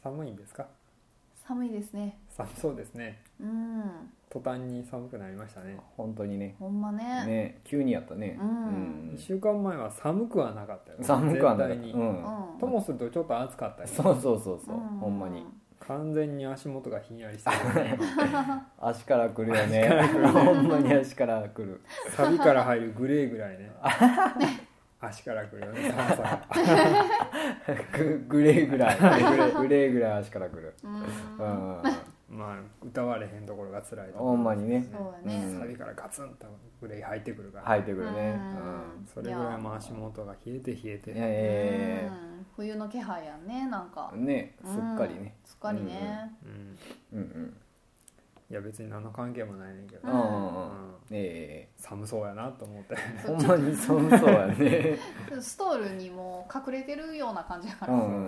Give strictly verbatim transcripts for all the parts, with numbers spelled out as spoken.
寒いんですか？ 寒いですね。 寒そうですね。 うん。 途端に寒くなりましたね。 本当にね。 ほんまね。 ね、急にやったね。 うんうんいっしゅうかんまえは寒くはなかったよね。 寒くはなかった。 絶対に、 うん。 うん。 ともするとちょっと暑かったり、 そうそうそうそう、 うんほんまに完全に足元がひんやりしてる、ね、 足から来るよね。ほんまに足から来る。 サビから入るグレーぐらいね足から来るよね、寒さがググレーぐらいグレー、グレーぐらい足から来る。 うん。 うん。 まあ歌われへんところが辛いところ、 ほんまにね。 そうやね。 うんサビからガツンとグレー入ってくるから、 入ってくるね。 うんそれぐらいもう足元が冷えて冷えて、 うん。いやいやいやいやうん冬の気配やんね、なんか。 ね、すっかりね。 すっかりね。 うん、 うんうん。 いや別に何の関係もないねんけど、 うんうんうん。ええ、 寒そうやなと思ってほんまに寒そうやね。 ストールにも隠れてるような感じやから。 ううんん。 うん。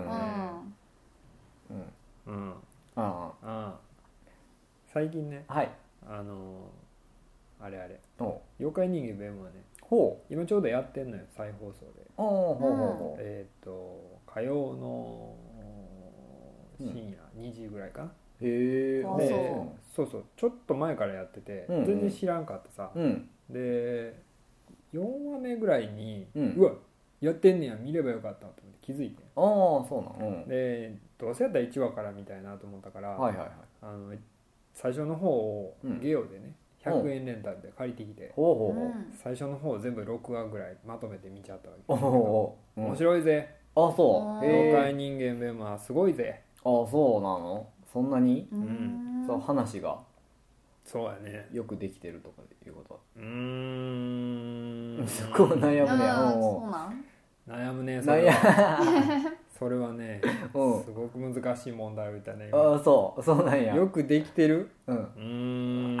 うんああ最近ね、 あ、はい。 あのーあれあれお妖怪人間ベムはね、 ほ今ちょうどやってんのよ、再放送で。 う。おお、ほうほうほう。 えっ、と火曜の深夜にじぐらいかな、 へえ。 あでそそうそうちょっと前からやってて、 うんうん全然知らんかってさ、 うん。 でよんわめぐらいに、 ううんわやってんねや、見ればよかったと思って気づいて、 ああ、そうなん。うん。 でどうせやったらいちわから見たいなと思ったから、 はいはいはい。 あの最初の方をうんゲオでね、ひゃくえんレンタルで借りてきて、 ほうほうほう。 うん最初の方全部ろくわぐらいまとめて見ちゃったわけ。 おお。うん面白いぜ、 あ、そう。へ妖怪え。 人間ベムはすごいぜ。 あ、そうなの。そんなに。 う。うん。 そう、話がそうやね。 よくできてるとかいうことうーんそこを悩むね。 あーおそうなん。 悩むね、それ悩はそれはねうんすごく難しい問題を言ったねああ、そうそうなんや。 よくできてる。 うん。 うーん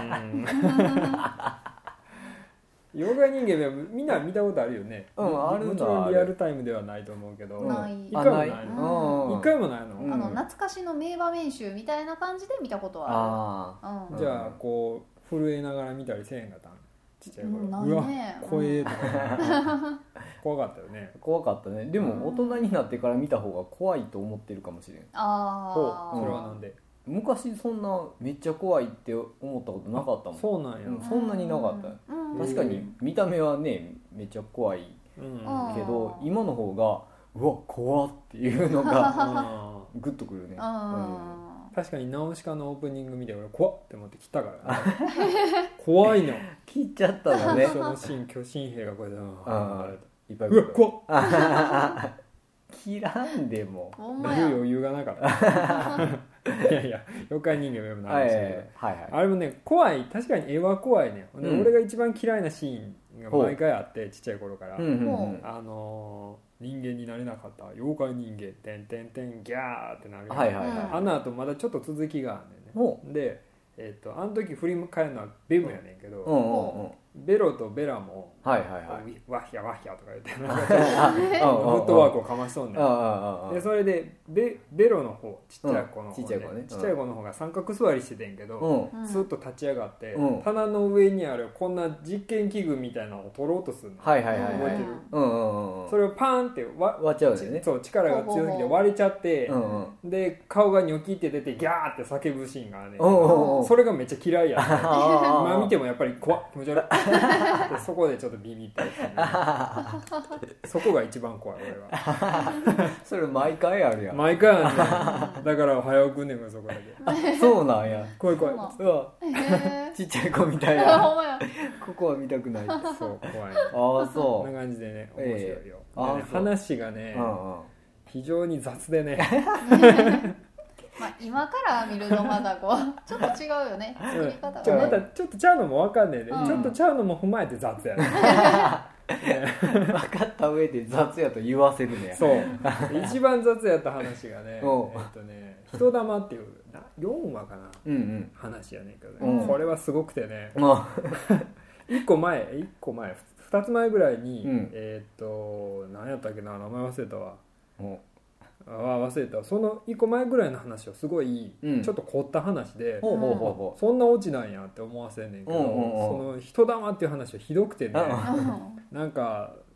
妖怪人間ベムみんな見たことあるよね。 うんもあるのもちろんあるリアルタイムではないと思うけど、 うんない一回もないあの。 うん一回もないの、 うんあの懐かしの名場面集みたいな感じで見たことはあある。うん。 じゃあこう震えながら見たりせえへんかったん、ちっちゃい頃、 うんなうわいね怖えとか、怖かったよね。 あ、怖かったね。でも大人になってから見た方が怖いと思ってるかもしれん。 あほうあ。 それはなんで。 昔そんなめっちゃ怖いって思ったことなかったもん。 そうなんや、 うんそんなになかったよ。 うん。 確かに見た目はねめっちゃ怖いうんうんけど、今の方がうわ怖っていうのがあグッとくるね。 あー確かにナウシカのオープニング見て俺怖っって思って切ったからね怖いの切っちゃったのね。 そのシーン巨神兵がこうやってあいっぱいうわ怖っ切らんでも。 ほんまや。 言う余裕がなかったいやいや妖怪人間ベムのはい話だけど、 はいはい。 あれもね怖い、確かに絵は怖いね、でうん俺が一番嫌いなシーンが毎回あってちっちゃい頃から、 うんうんうん。 あのー人間になれなかった妖怪人間てんてんてんギャーってなるよね、 はいはいはい。 あの後まだちょっと続きがあんねんね。 ほで、えっとあの時振り返るのはベムやねんけど、 う。うんうんうん。 ベロとベラも、 はいはいはい。 ワッヒャワッヒャとか言ってなんかちょっとフットワークをかましとんねん。 あああああでそれでベベロの方、ちっちゃい子の方、ねうんちっちゃい子ねちっちゃい子の方が三角座りしててんけど、 うんうんスッと立ち上がって、 うん棚の上にあるこんな実験器具みたいなのを取ろうとするの、 はいはいはいはい覚えてる。 うんうんうんうん。 それをパーンってわ割っちゃうんだよね。 そう力が強すぎて割れちゃって、 うんうん。 で顔がニョキって出てギャーって叫ぶシーンがあるねんけおうど、 おうおう。 それがめっちゃ嫌いやねんあ今見てもやっぱり怖っ気持ち悪いでそこでちょっとビビったりするねそこが一番怖い俺は。 それ毎回あるやん。 毎回あんねんだから早送んねんからそこだけそうなんや。 怖い怖い。 そううわ、 へちっちゃい子みたいえ。 な。 ほんまや。 ここは見たくない。あそう怖いあ、 こそんな感じでね面白いよ、 ええあでねそう話がね、 う。うんうん。 非常に雑でねまあ今から見るとまだこうちょっと違うよね。作り方ちょまがね。 たちょっとちゃうのも分かんねえで、 うんちょっとちゃうのも踏まえて雑やね分かった上で雑やと言わせるね。 そう一番雑やった話がねえっおうとね人玉っていうなよんわかなうんうん。 話やねんけどね、 うんこれはすごくてねまいっこまえいっこまえふたつまえぐらいに、 うんえーっと何やったっけな名前忘れたわあ、もあ忘れたそのいっこまえぐらいの話はすごい、 うんちょっと凝った話でう、ほうほうほうほそんなオチなんやって思わせんねんけど、 うんうんうんその人玉っていう話はひどくてねあうんなんか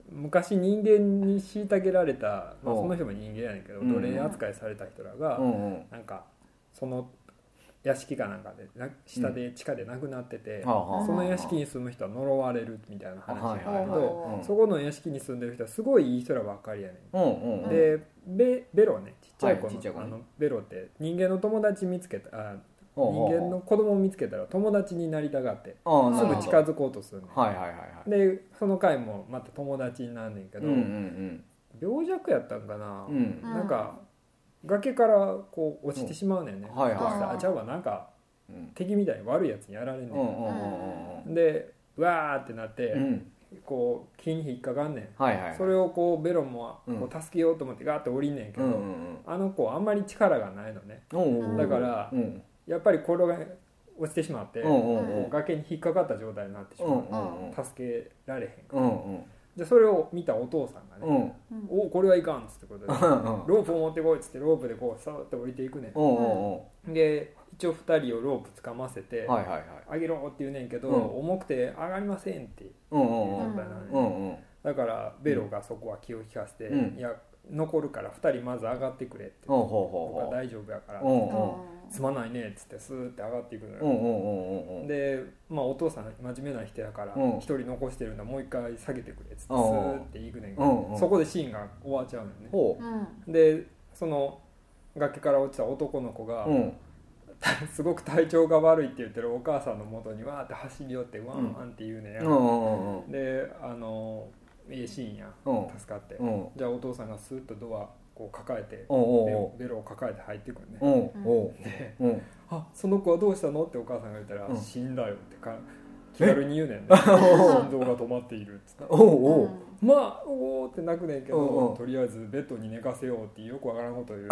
昔人間に虐げられた、まあ、 うんその人も人間やねんけど、 うん奴隷扱いされた人らが、 うんうんなんかその屋敷かなんかでな下で地下で亡くなってて、 はあはあその屋敷に住む人は呪われるみたいな話なんだけど、 はいはいはいうんそこの屋敷に住んでる人はすごいいい人らばっかりやねん。 うんうんうんで ベ, ベロねちっちゃい子の,、 はいちっちゃい子ねあのベロって人間の友達見つけたあほうほうほう人間の子供を見つけたら友達になりたがってああすぐなるほど近づこうとするねん、 はいはいはいはいでその回もまた友達になんねんけど、 うんうん病弱やったんかな、 うんうんなんか崖からこう落ちてしまうねんね、 うんはいはいはいそしたらあちゃうわなんかうん敵みたいに悪いやつにやられんねん、 うんうんうんうんでうわーってなって、 うんこう木に引っかかんねん、 はいはいはいそれをこうベロもうんこう助けようと思ってガーって降りんねんけど、 うんうんうんあの子あんまり力がないのね、 おうおうだからうんやっぱり転が落ちてしまって、 うんうんうん崖に引っかかった状態になってしまう、 うんうんうん助けられへんかうんうんらでそれを見たお父さんがうね、 んおこれはいかんっつってことでうんうんロープを持ってこいっつってロープでこうさーって降りていくねうんうんんで一応ふたりをロープ掴ませて、 はいはいはいあげろって言うねんけど、 うん重くて上がりませんっていううんうん状うん態なのね、 うんうんだからベロがそこは気を利かせて、 うんいや残るからふたりまず上がってくれって、 ほうほう僕はほうほ大丈夫やから、 ううんうんすまないねっつってスーって上がっていくのよ、 うんうんうんうんで、まあ、お父さん真面目な人やからうん一人残してるんだもう一回下げてくれっつってスうんーって行くねんけど、 うんうんそこでシーンが終わっちゃうのよね、 ほうんでその崖から落ちた男の子が、 ううんすごく体調が悪いって言ってるお母さんの元にわーって走り寄ってワンワンって言うねんや、 うんうんうんであのいいシーンや、 うん助かって、 うんじゃあお父さんがスーッとドアこう抱えておうおうベロおうベロを抱えて入ってくるね、 うんおうでうんあその子はどうしたのってお母さんが言ったら、 うん死んだよってか気軽に言うねんね心臓が止まっているっつっておうおうまあおーって泣くねんけど、 うんうんとりあえずベッドに寝かせようってよくわからんこと言う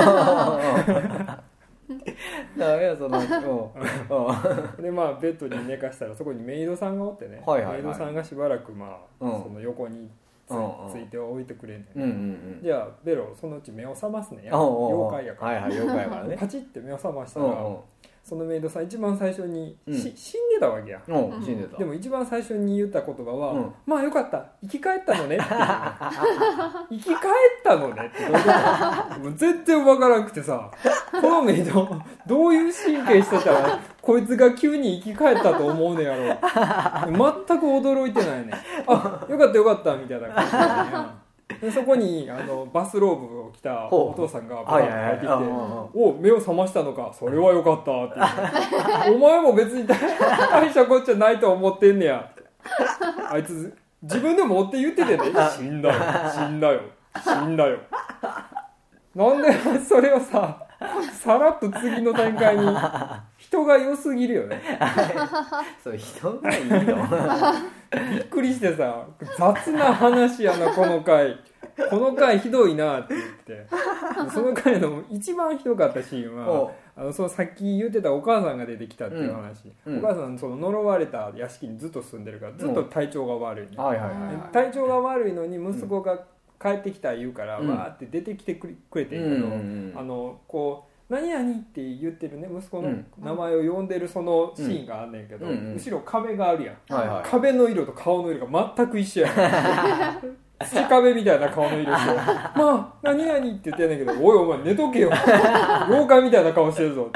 ダメやそのうんでまあベッドに寝かしたらそこにメイドさんがおってね、 はいはいはいメイドさんがしばらくまあ、 うんその横につ,、 うんうんついておいてくれんねん、 うんうんうんじゃあベロそのうち目を覚ますねんやおうおうおう妖怪やから、 はいはい妖怪やからねパチって目を覚ましたら、 うんうんそのメイドさん一番最初に、 うんし死んでたわけや、 うん死んでたでも一番最初に言った言葉は、 うんまあよかった生き返ったのねって生き返ったのねってどういうこともう全然わからなくてさこのメイドどういう神経してたらこいつが急に生き返ったと思うねやろ全く驚いてないねあよかったよかったみたいな感じなんやでそこにあのバスローブを着たお父さんがバーッと入ってきてはいはいはいお目を覚ましたのかそれはよかったって言ってお前も別に大大したこっちゃないと思ってんねやあいつ自分でも追って言っててね死んだよ死んだよ死んだよなんでそれをささらっと次の展開に人が良すぎるよねそう人がいいのびっくりしてさ雑な話やなこの回この回ひどいなって言ってその回の一番ひどかったシーンはおあのそのさっき言ってたお母さんが出てきたっていう話、 うんうんお母さんその呪われた屋敷にずっと住んでるからずっと体調が悪いね、 はいはいはい体調が悪いのに息子が帰ってきた言うから、 うんわーって出てきてくれくれてんけど、 うんうんうんあのこう何々って言ってるね息子のうん名前を呼んでるそのシーンがあんねんけど、 うんうん後ろ壁があるやん、 はいはい壁の色と顔の色が全く一緒やん土壁みたいな顔の色してまあ何々って言ってんねんけどおいお前寝とけよ妖怪みたいな顔してるぞ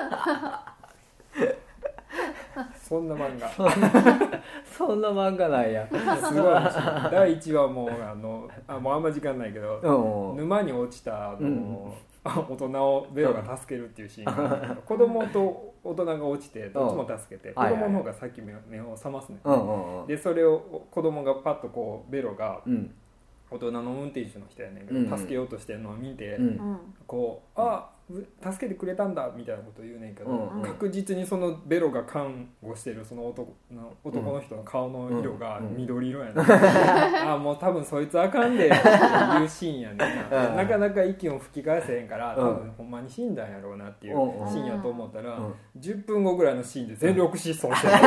そんな漫画そんな漫画なんやすごい面白いだいいちわもうあのあもうあんま時間ないけど、 うん沼に落ちたあの、 うん大人をベロが助けるっていうシーンがあるんだけど子供と大人が落ちてどっちも助けて、 うん子供の方が先目を目を覚ますね、 うんうんうんでそれを子供がパッとこうベロがうん大人の運転手の人やねんけど、 うん助けようとしてるのを見て、 うんうんこうあ助けてくれたんだみたいなこと言うねんけど、 うん確実にそのベロが看護してるその男の男の人の顔の色が緑色やねん、あもう多分そいつあかんでっていうシーンやねんな、 うんなかなか息を吹き返せへんからうん多分ほんまに死んだんやろうなっていううんシーンやと思ったら、 うんじゅっぷんごぐらいのシーンで全力疾走してる、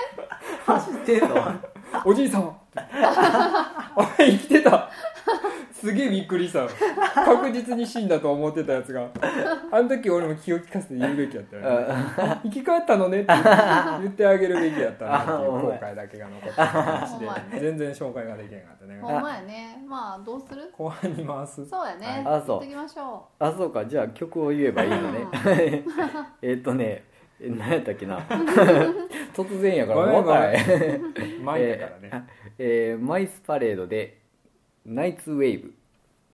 走ってんのおじいさんあれ生きてたすげえびっくりしたの。確実に死んだと思ってたやつが、あの時俺も気を利かせて言うべきやったよね。生き返ったのねって言ってあげるべきやったなっていう後悔だけが残った話で、全然紹介ができへんかったね。 ほんまやね。まあどうする？ 後半に回す。 そうやね。 あそう行ってきましょあそうか、じゃあ曲を言えばいいのね。えっとねえ何やったっけな。突然やから分からへん。 前だからね。 えーマイスパレードでナイツウェーブ。